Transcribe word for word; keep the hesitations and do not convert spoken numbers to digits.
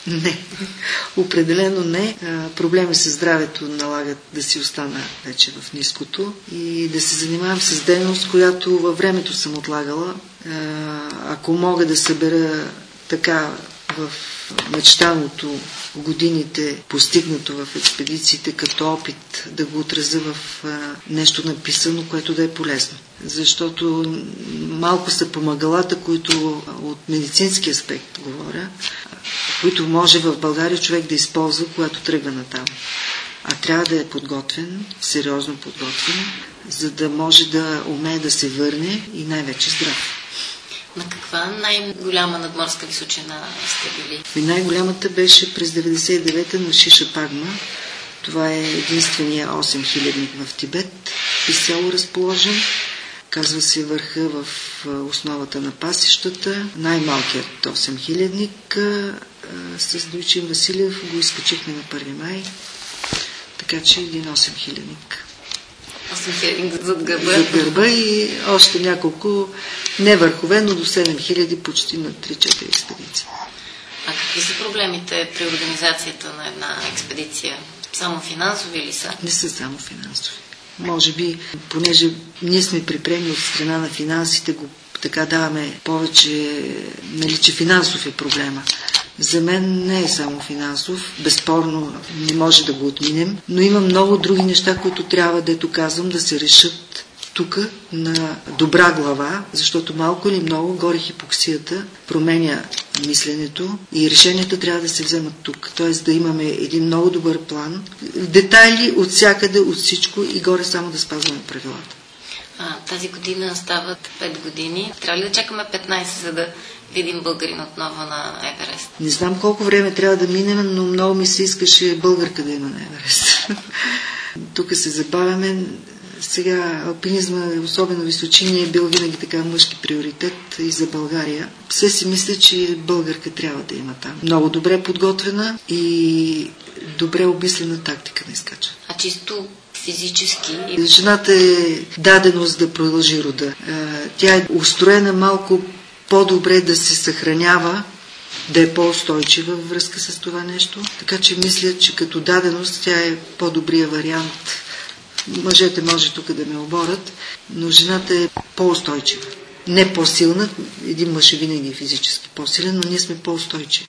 Не, определено не. Проблеми с здравето налагат да си остана вече в ниското и да се занимавам с дейност, която във времето съм отлагала. Ако мога да събера така в мечтаното годините, постигнато в експедициите като опит, да го отразя в нещо написано, което да е полезно. Защото малко са помагалата, които от медицински аспект говоря, които може в България човек да използва, когато тръгва натам. А трябва да е подготвен, сериозно подготвен, за да може да умее да се върне и най-вече здрав. На каква най-голяма надморска височина сте били? Най-голямата беше през деветдесет и девета на Шиша Пагма. Това е единствения осем хилядник в Тибет, изцяло разположен. Казва се върха в основата на пасищата. Най-малкият осем хилядник с Дойчин Василев го изкачихме на първи май. Така че един осем хилядник. осем хиляди зад гърба. Зад гърба и още няколко не върхове, но до седем хиляди почти на три-четири експедиции. А какви са проблемите при организацията на една експедиция? Само финансови ли са? Не са само финансови. Може би, понеже ние сме припремни от страна на финансите, го така даваме повече, нали, че финансов е проблема. За мен не е само финансов, безспорно не може да го отминем, но има много други неща, които трябва, дето казвам, да се решат тук на добра глава, защото малко или много горе хипоксията променя мисленето и решенията трябва да се вземат тук. Т.е. да имаме един много добър план, детайли от всякъде, от всичко и горе само да спазваме правилата. А, тази година стават пет години. Трябва ли да чакаме петнайсет, за да видим българин отново на Еверест? Не знам колко време трябва да минем, но много ми се искаше българка да има на Еверест. Тук се забавяме. Сега алпинизма, особено височини, е бил винаги така мъжки приоритет и за България. Все си мисля, че българка трябва да има там. Много добре подготвена и добре обмислена тактика на изкачване. А чисто физически? Жената е даденост да продължи рода. Тя е устроена малко по-добре да се съхранява, да е по-устойчива във връзка с това нещо. Така че мисля, че като даденост тя е по-добрия вариант. Мъжете може тук да ме оборят, но жената е по-устойчива. Не по-силна, един мъж е винаги физически по-силен, но ние сме по-устойчиви.